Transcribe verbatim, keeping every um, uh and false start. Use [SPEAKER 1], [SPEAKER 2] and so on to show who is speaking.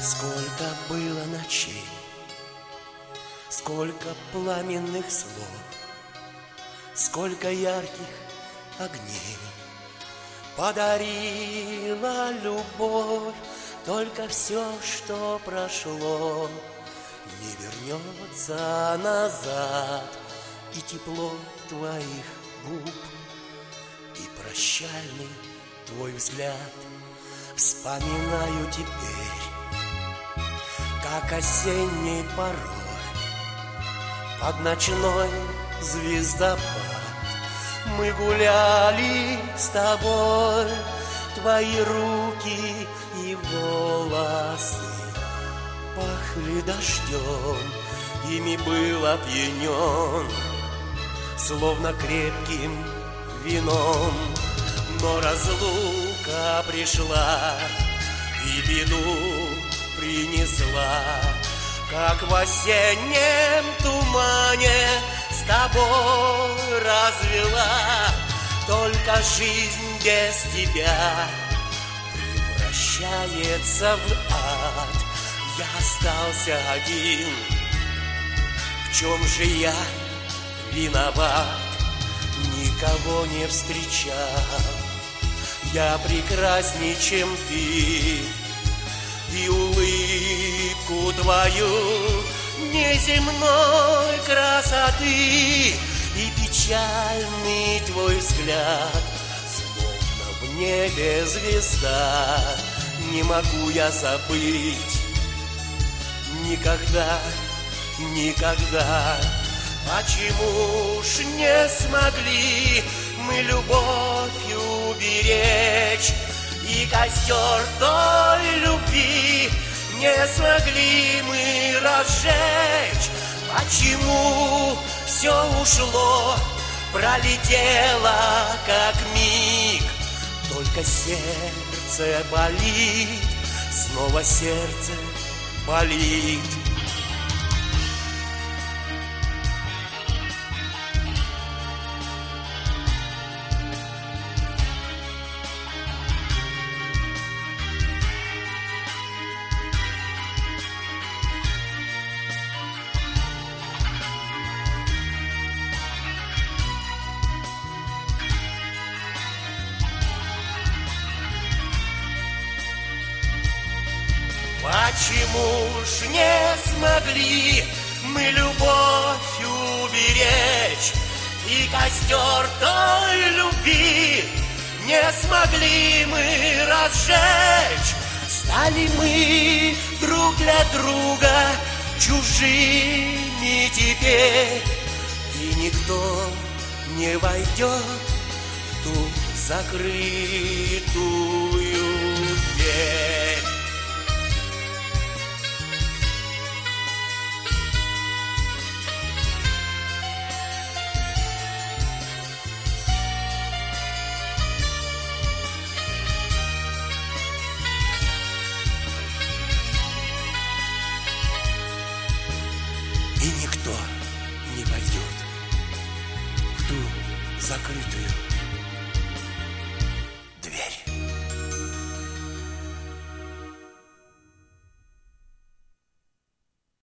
[SPEAKER 1] Сколько было ночей, сколько пламенных слов, сколько ярких огней подарила любовь. Только все, что прошло, не вернется назад. И тепло твоих губ, и прощальный твой взгляд вспоминаю теперь, как осенний порой под ночной звездопад. Мы гуляли с тобой, твои руки и волосы пахли дождем, ими был опьянен, словно крепким вином. Но разлука пришла и беду принесла, как в осеннем тумане с тобой развела. Только жизнь без тебя превращается в ад. Я остался один, в чем же я виноват? Никого не встречал я прекрасней, чем ты, и улыбку твою неземной красоты, и печальный твой взгляд, словно в небе звезда. Не могу я забыть никогда, никогда. Почему ж не смогли мы любовью беречь, и костер той любви не смогли мы разжечь? Почему все ушло, пролетело как миг? Только сердце болит, снова сердце болит. Почему ж не смогли мы любовью беречь, и костер той любви не смогли мы разжечь? Стали мы друг для друга чужими теперь, и никто не войдет в ту закрытую дверь. И никто не войдет в ту закрытую